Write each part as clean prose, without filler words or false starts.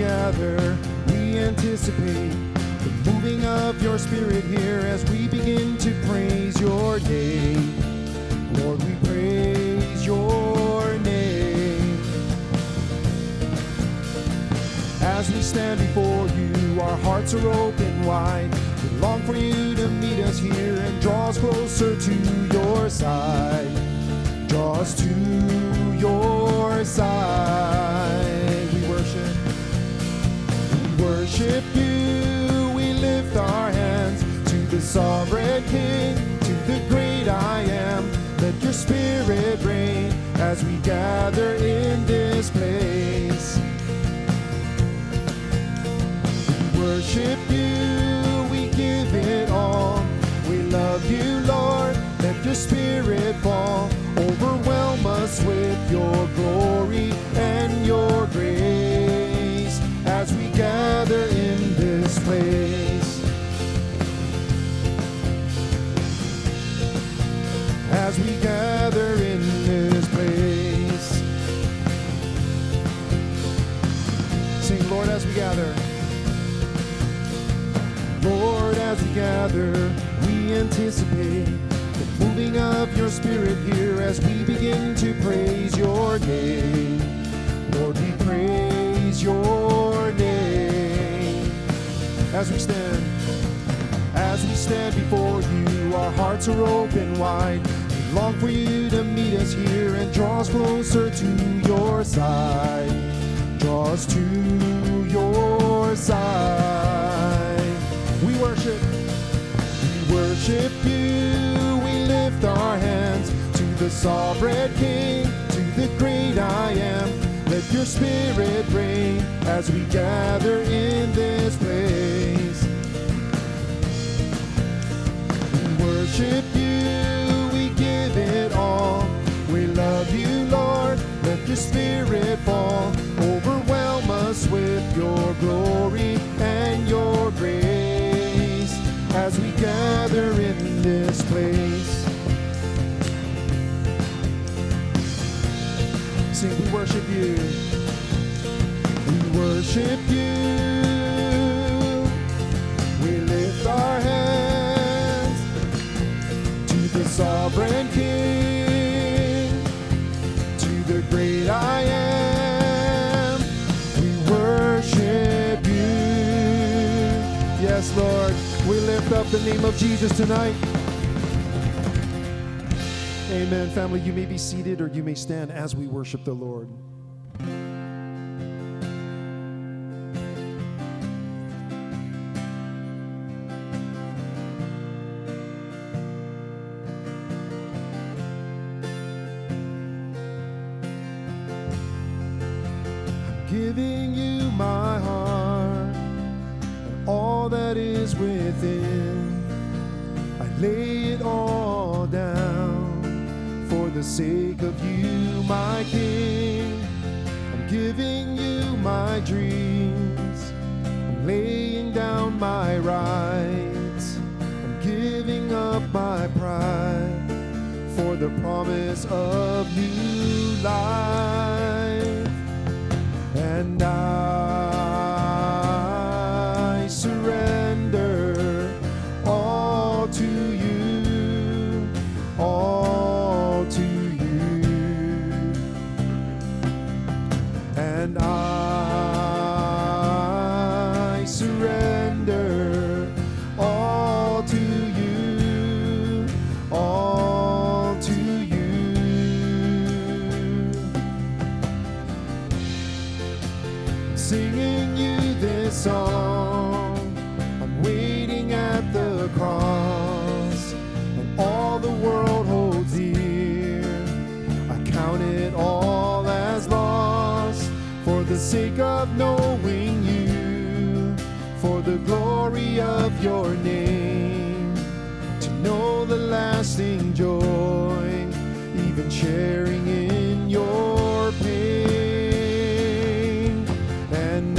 gather, we anticipate the moving of your Spirit here as we begin to praise your name. Lord, we praise your name. As we stand before you, our hearts are open wide. We long for you to meet us here and draw us closer to your side. Draw us to your side. We worship you. We lift our hands to the sovereign King, to the great I am. Let your Spirit reign as we gather in this place. We worship you, we give it all. We love you, Lord. Let your Spirit fall. Overwhelm us with your glory and your grace as we gather in this place. As we gather in this place. Sing, Lord, as we gather. Lord, as we gather, we anticipate the moving of your Spirit here as we begin to praise your name. Lord, we praise your name. As we stand before you, our hearts are open wide. We long for you to meet us here and draw us closer to your side. Draw us to your side. We worship you. We lift our hands to the sovereign King, to the great I am. Let your Spirit reign as we gather in this place. We worship you, we give it all. We love you, Lord. Let your Spirit fall. Overwhelm us with your glory and your grace as we gather in this place. Sing, we worship you. We worship you. We lift our hands to the sovereign King, to the great I am. We worship you. Yes, Lord. We lift up the name of Jesus tonight. Amen. Family, you may be seated or you may stand as we worship the Lord. I'm giving you my heart and all that is within. I lay it all down for the sake of you, my King. I'm giving you my dreams. I'm laying down my rights. I'm giving up my pride for the promise of new life. And I surrender all to you, all to you. And I surrender all to you, all to you. Singing you this song, I'm waiting at the cross, and all the world holds dear. I count it all as lost for the sake of knowing you, for the glory of your name, to know the lasting joy, even sharing in your pain. And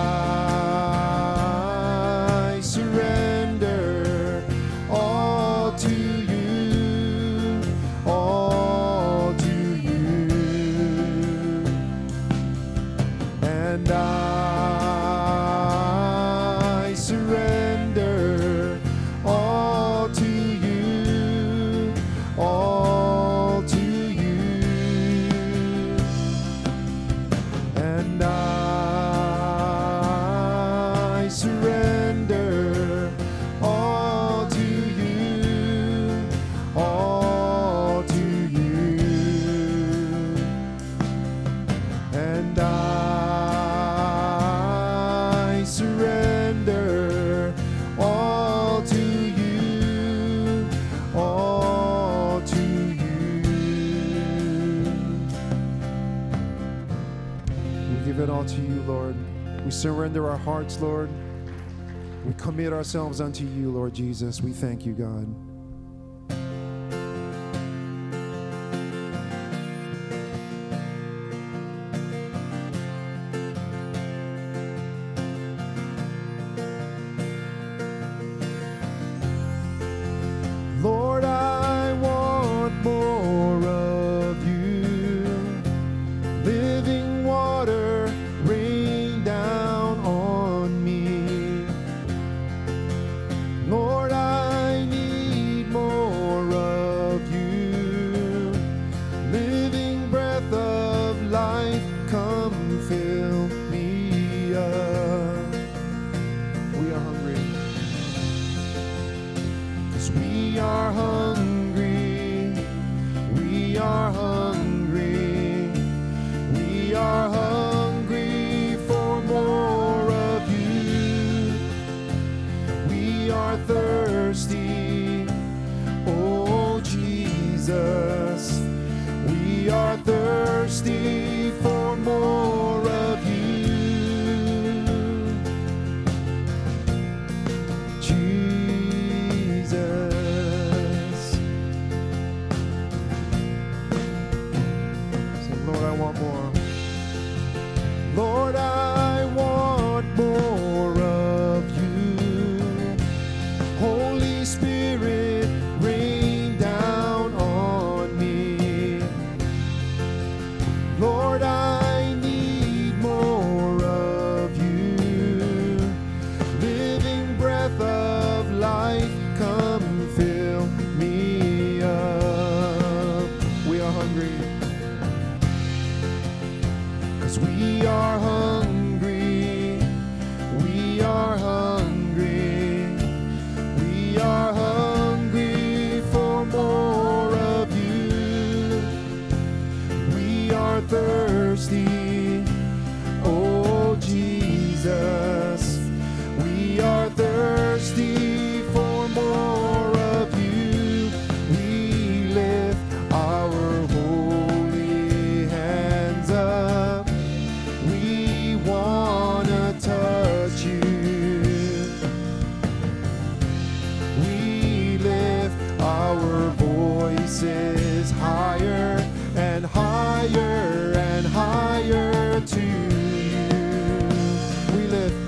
I surrender all to you, all to you. 'And I and I surrender all to you, all to you, and I surrender all to you, all to you. We give it all to you, Lord. We surrender our hearts, Lord. We commit ourselves unto you, Lord Jesus. We thank you, God. Lord, I want more of you. Living water, rain down on me. Lord, I need more of you. Living breath of life, come fill me up. We are hungry. 'Cause we are hungry. We are hungry. We are hungry for more of you. We are thirsty, oh Jesus. We are thirsty for more of you, Jesus. Say, Lord, I want more. Lord, I want more of you. Holy Spirit, rain down on me. Lord, I need more of you. Living breath of life, come fill me up. We are hungry. 'Cause we are hungry. We are hungry. We are hungry for more of you. We are thirsty, oh Jesus. We are thirsty for more of you. We lift our holy hands up. We wanna touch you. We lift our voices higher and higher and higher to you. We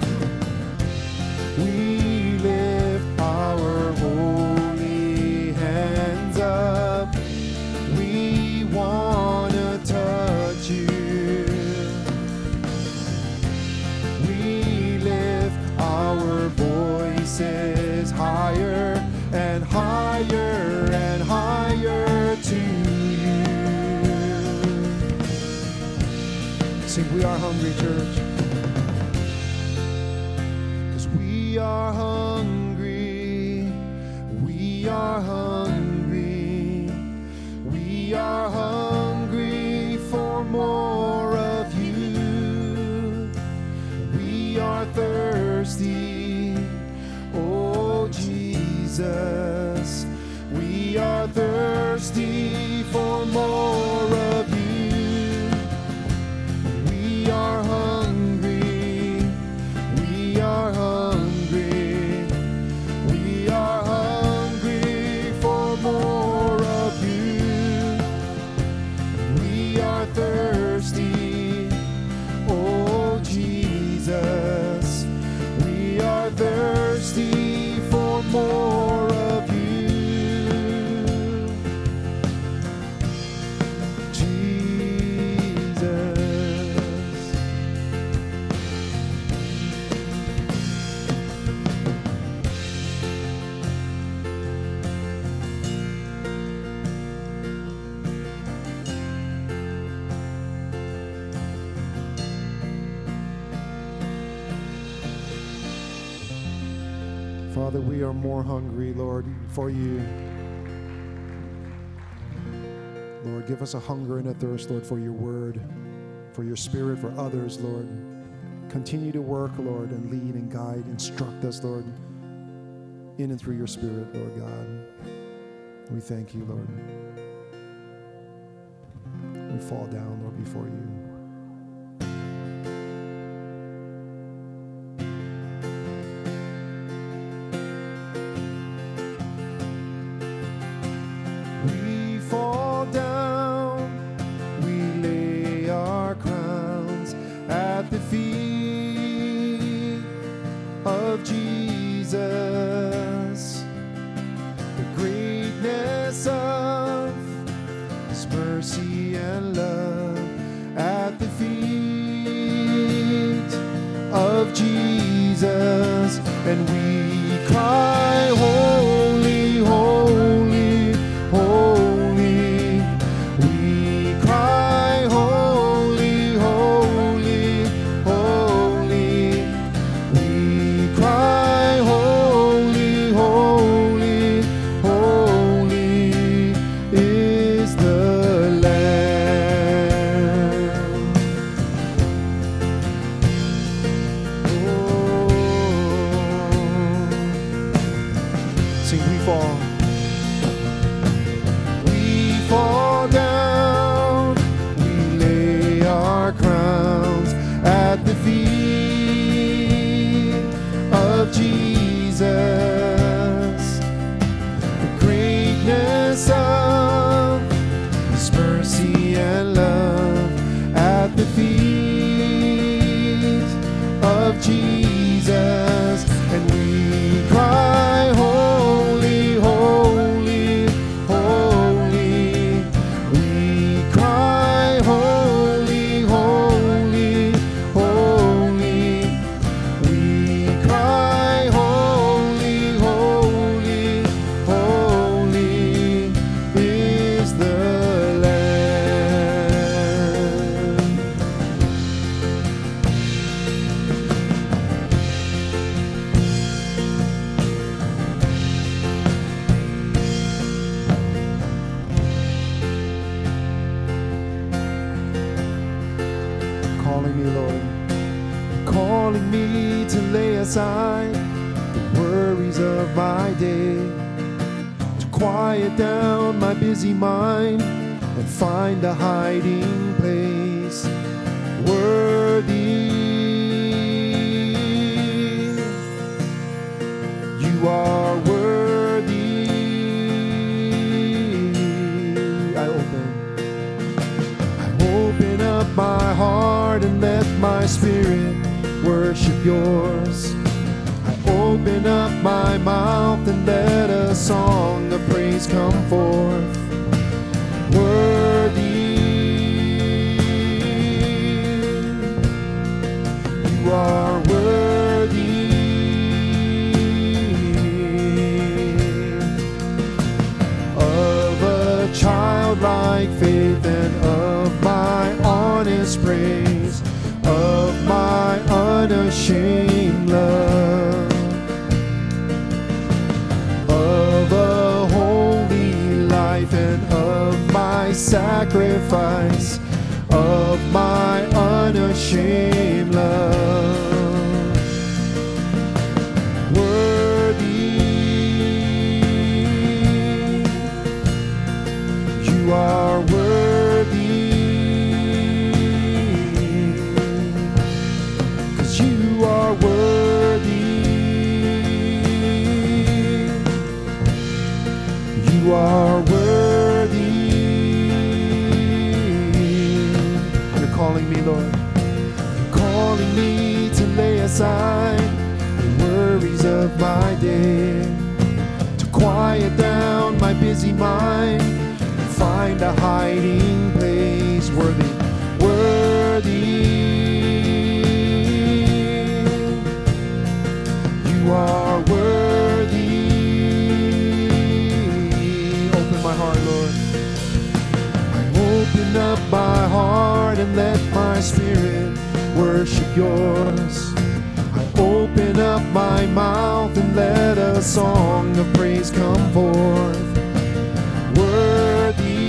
lift our holy hands up. We wanna touch you. We lift our voices higher and higher and higher to you. Sing, we are hungry, church. 'Cause we are hungry. We are hungry. We are hungry for more of you. We are thirsty, oh Jesus. We are thirsty for more of you. We are hungry. We are hungry. We are hungry for more of you. We are thirsty, oh Jesus. We are thirsty for more of Father, we are more hungry, Lord, for you. Lord, give us a hunger and a thirst, Lord, for your word, for your spirit, for others, Lord. Continue to work, Lord, and lead and guide, instruct us, Lord, in and through your spirit, Lord God. We thank you, Lord. We fall down, Lord, before you. We fall down, we lay our crowns at the feet of Jesus. The greatness of his mercy and love at the feet of Jesus. And we cry, holy, holy, holy. We cry, holy, holy, holy. We cry, holy, holy, holy is the Lamb. Oh. Sing, we fall. We fall down, we lay our crowns at the feet of Jesus. The greatness of his mercy and love at the feet of Jesus. And we cry, holy, holy, holy. We cry, holy, holy, holy. We cry, holy, holy, holy is the Lamb. Calling me, Lord, calling me to lay aside the worries of my day, to quiet down my busy mind and find a hiding place worthy. You are worthy. I open up my heart and let my spirit worship yours. I open up my mouth and let a song of praise come forth. Worthy, you are worthy. Of a childlike faith and of my honest praise, of my unashamed love, of a holy life and of my sacrifice, of my unashamed love. Worthy, you are worthy. 'Cause you are worthy. You are worthy. You're calling me, Lord. You're calling me to lay aside the worries of my day, to quiet down my busy mind and find a hiding place worthy, worthy. You are worthy. Open my heart, Lord. I open up my heart and let my spirit worship yours. I open open up my mouth and let a song of praise come forth. Worthy,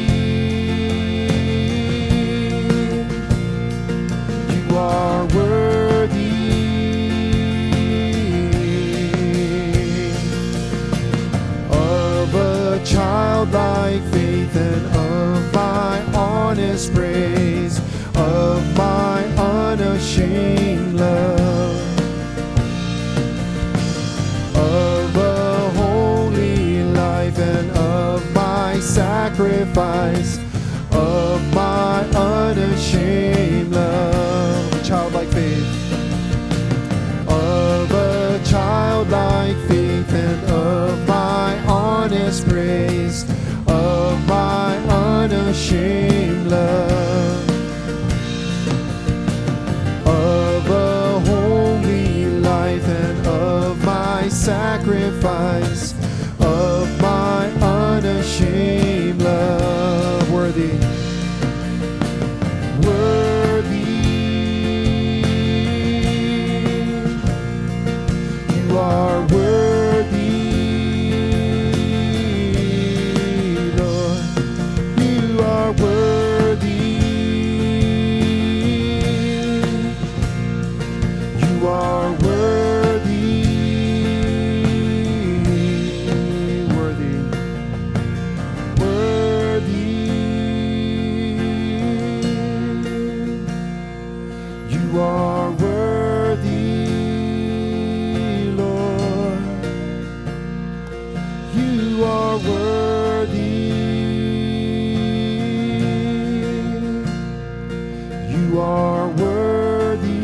you are worthy of a childlike faith and of my honest praise, of my unashamed love, of a holy life and of my sacrifice, of my unashamed love. Childlike faith, of a childlike faith and of my honest praise, of my unashamed love, of a holy life and of my sacrifice, of my unashamed love. Worthy, worthy, you are worthy, Lord, you are worthy, you are worthy, worthy, worthy, you are worthy, Lord, you are worthy, you are worthy.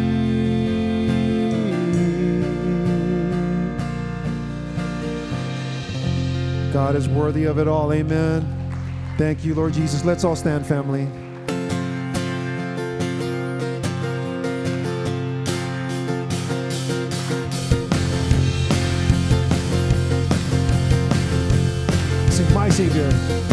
God is worthy of it all. Amen. Thank you, Lord Jesus. Let's all stand, family. Sing, my Savior.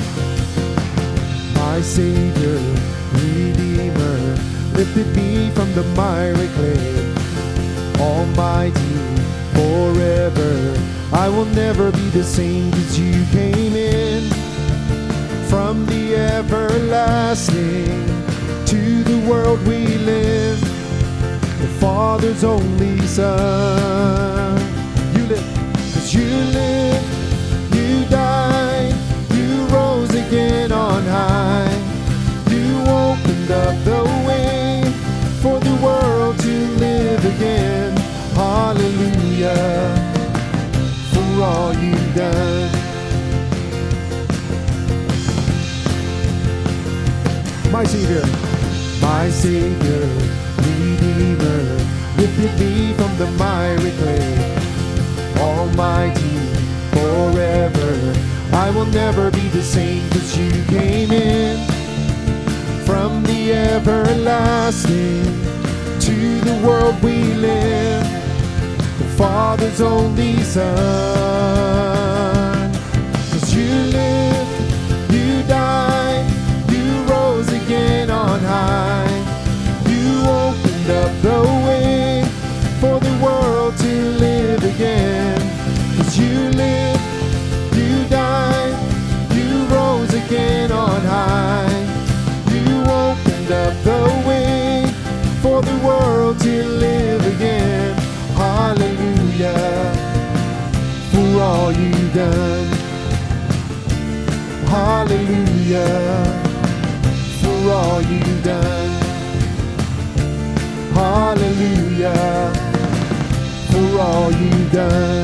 My Savior, Redeemer, lifted me from the miry clay. Almighty, forever, I will never be the same, 'cause you came in from the everlasting to the world we live, the Father's only Son. You live, 'cause you live, you died, you rose again on high. You opened up the way for the world to live again. Hallelujah, for all you've done. My Savior, my Savior, Redeemer, lifted me from the miry clay. Almighty, forever, I will never be the same, 'cause you came in from the everlasting to the world we live, the Father's only Son. 'Cause you lived, you died, you rose again on high. You opened up the way for the world to live again. 'Cause you lived, you died, you rose again on high. You opened up the way for the world to live again. Hallelujah, for all you've done. Hallelujah, for all you've done. Hallelujah, for all you've done.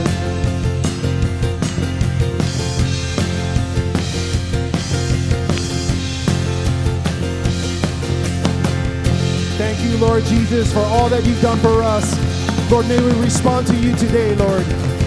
Thank you, Lord Jesus, for all that you've done for us. Lord, may we respond to you today, Lord.